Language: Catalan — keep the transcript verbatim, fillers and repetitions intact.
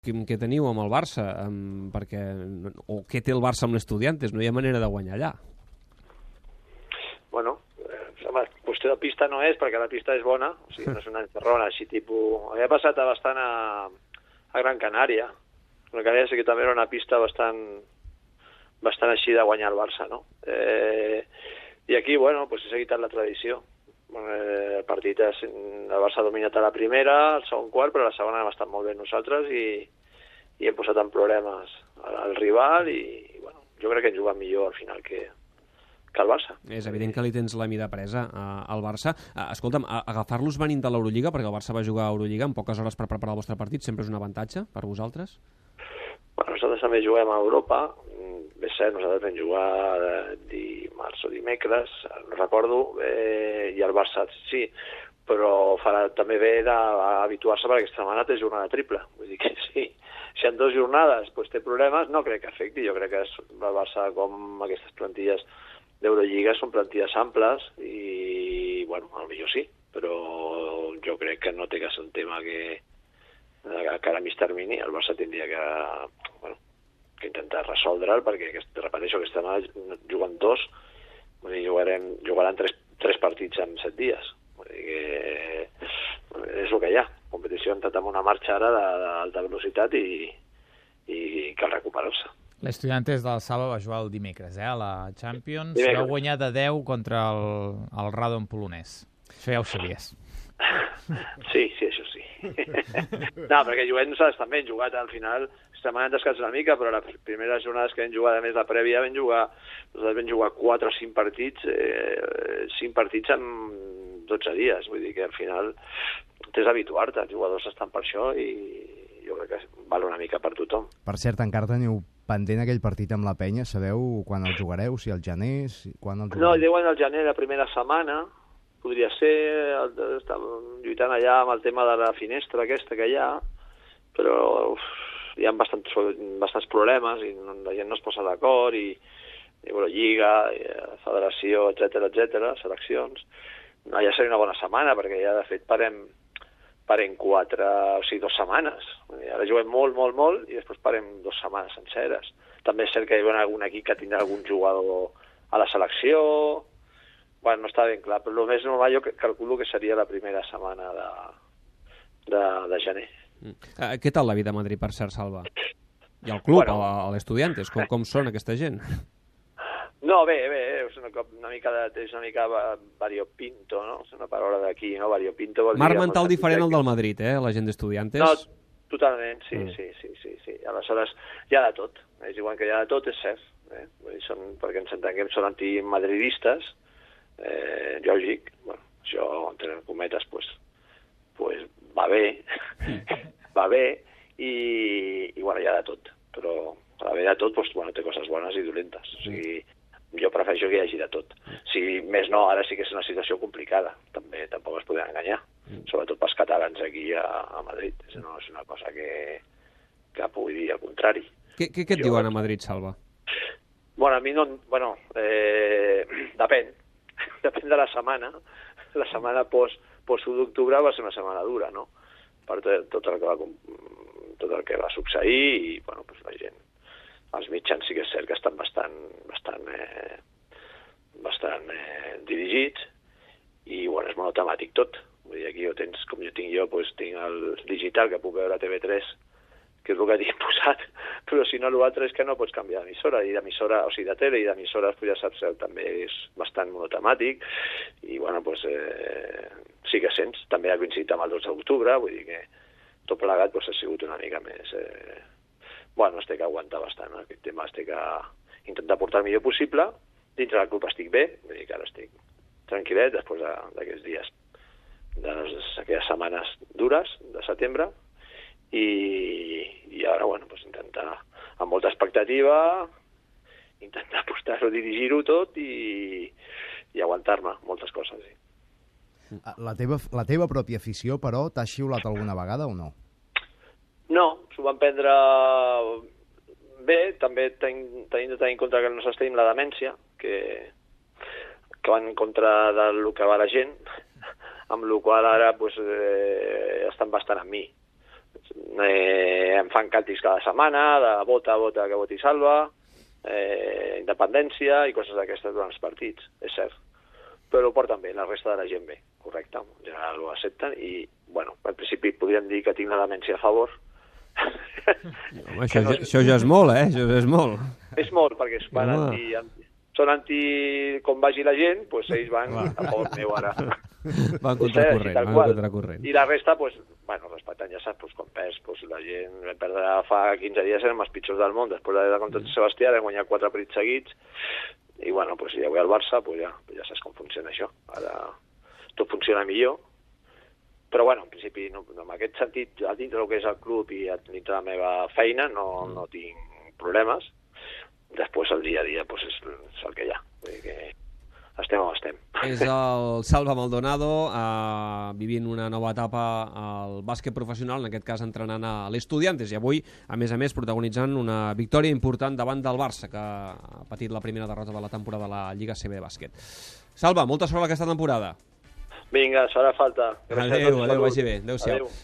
què teniu amb el Barça, um, perquè, o què té el Barça amb l'Estudiantes? No hi ha manera de guanyar allà. Bueno, eh, home, qüestió de pista no és, perquè la pista és bona, o sigui, no és una encerrona, així tipus... Havia passat bastant a, a Gran Canària. Gran Canària sí que també era una pista bastant, bastant així de guanyar el Barça, no? Eh, I aquí, bueno, pues he seguit la tradició. Eh, el partit és, el Barça ha dominat a la primera, el segon quart, però la segona hem estat molt bé nosaltres i, i hem posat en problemes al, al rival i, i bueno, jo crec que hem jugat millor al final que, que el Barça. És evident que li tens la mida presa uh, al Barça. Uh, escolta'm, uh, agafar-los venint de l'Eurolliga, perquè el Barça va jugar a Eurolliga en poques hores per preparar el vostre partit, sempre és un avantatge per vosaltres? Bueno, nosaltres també juguem a Europa. Bé cert, nosaltres vam jugar dimarts o dimecres, no recordo, eh, i el Barça sí, però farà també bé d'habituar-se perquè aquesta setmana té jornada triple. Vull dir que sí, si en dues jornades pues, té problemes, no crec que afecti. Jo crec que el Barça, com aquestes plantilles d'Eurolliga, són plantilles amples i, bueno, potser sí, però jo crec que no té que ser un tema que, que ara a mig termini el Barça tindria que... Bueno, que intentar resoldre'l, perquè, repeteixo, aquesta setmana juguen dos, vull dir, jugarem, jugaran tres, tres partits en set dies. Vull dir que és el que hi ha. Competició ha entrat en una marxa ara d'alta velocitat i, i cal recuperar-se. L'Estudiantes del Salva va jugar el dimecres, eh, a la Champions. Dimecres. Vau guanyar de deu contra el, el Radom polonès. Això ja ho sabies. Sí, sí, això sí. No, perquè juguem nosaltres també hem jugat al final, setmana hem descansat una mica, però les primeres jornades que hem jugat, a més la prèvia, vam jugar, nosaltres vam jugar quatre o cinc partits, eh, cinc partits en dotze dies, vull dir que al final t'has d'habituar-te, els jugadors estan per això i jo crec que val una mica per tothom. Per cert, encara teniu pendent aquell partit amb la Penya, sabeu quan el jugareu, si al gener, si, quan el jugareu? No, diuen al gener la primera setmana, podria ser, estem lluitant allà amb el tema de la finestra aquesta que hi ha, però uf, hi ha bastants, bastants problemes i la gent no es posa d'acord i, i bueno, Lliga, i, Federació, etcètera, etcètera, seleccions. No, ja seria una bona setmana perquè ja de fet parem, parem quatre, o sigui, dues setmanes. Ara juguem molt, molt, molt i després parem dues setmanes senceres. També és cert que hi ha algun equip que tindrà algun jugador a la selecció. Bueno, no està ben clar, però el més normal jo calculo que seria la primera setmana de, de, de gener. Mm. Uh, què tal la vida a Madrid, per cert, Salva? I el club, Bueno. a, a l'Estudiantes, com, com són aquesta gent? No, bé, bé, és una, una mica de, és una mica variopinto, no? És una paraula d'aquí, no? Variopinto vol dir... Marc mental diferent al del Madrid, eh? La gent d'Estudiantes. No, totalment, sí, Mm. sí, sí, sí, sí. Aleshores, hi ha de tot. És igual que hi ha de tot, és cert. Eh? Vull dir, són, perquè ens entenguem, són antimadridistes, eh, lògic, bueno, això, entre cometes, pues, pues va bé, va bé, i, i bueno, hi ha de tot, però a l'haver de tot, pues, bueno, té coses bones i dolentes, o sigui, jo prefereixo que hi hagi de tot. Si més no, ara sí que és una situació complicada, també tampoc es podem enganyar, sobretot pels catalans aquí a, a Madrid, no és una cosa que, que pugui dir el contrari. Què, què, què et Jo- diuen a Madrid, Salva? Bueno, a mi no... Bueno, eh, depèn. Depèn de la setmana. La setmana post, post u d'octubre va ser una setmana dura, no? Per tot, tot, el que va, com- tot el que va succeir i, bueno, pues la gent... Els mitjans sí que és cert que estan bastant, bastant, eh, bastant eh, dirigits i, bueno, és monotemàtic tot. Vull dir, aquí ho tens, com jo tinc jo, pues, tinc el digital que puc veure a T V tres, que és el que tinc posat, però si no l'altre és que no pots canviar d'emissora, i d'emissora, o sigui, de tele i d'emissores, pues ja saps que també és bastant monotemàtic, i bueno, pues, eh, sí que sents, també ha coincidit amb el dos d'octubre, vull dir que tot plegat pues, ha sigut una mica més... Eh... Bueno, es té que aguantar bastant, eh? Aquest tema es té que intentar portar el millor possible, dintre del club estic bé, vull dir que ara estic tranquil·let després de- d'aquests dies, d'aquelles setmanes dures de setembre, i, i ara, bueno, pues intentar, amb molta expectativa, intentar apostar-ho, dirigir-ho tot i, i aguantar-me moltes coses. Sí. La teva, la teva pròpia afició, però, t'ha xiulat alguna vegada o no? No, s'ho van prendre bé, també tenim, tenim de tenir en compte que nosaltres tenim la demència, que, que van en contra del que va la gent, amb la qual ara pues, eh, estan bastant amb mi. eh, em fan càntics cada setmana, de vota, vota, que voti Salva, eh, independència i coses d'aquestes durant els partits, és cert. Però ho porten bé, la resta de la gent bé, correcte, en general ho accepten i, bueno, al principi podríem dir que tinc la demència a favor. Home, això, no és... això ja és molt, eh? Això ja és molt. És molt, perquè es van Home. anti, anti, són anti... Com vagi la gent, doncs ells van a favor meu ara. Van contracorrent, van contracorrent. I la resta, doncs, bueno, respectant, ja saps, doncs, quan perds, doncs, la gent vam perdre fa quinze dies, érem els pitjors del món, després de la contra Sebastià, vam guanyar quatre partits seguits, i bueno, doncs, ja vull al Barça, doncs ja, ja saps com funciona això. Ara tot funciona millor, però bueno, en principi, no, en aquest sentit, dintre del que és el club i dintre de la meva feina, no, no tinc problemes. Després, el dia a dia, doncs, és, és el que hi ha. Vull dir que estem on estem. És el Salva Maldonado, eh, vivint una nova etapa al bàsquet professional, en aquest cas entrenant a l'Estudiantes, i avui, a més a més, protagonitzant una victòria important davant del Barça, que ha patit la primera derrota de la temporada de la Lliga A C B de bàsquet. Salva, molta sort aquesta temporada. Vinga, serà falta. Gràcies adéu, adéu, vagi bé. Adéu-siau. Adéu.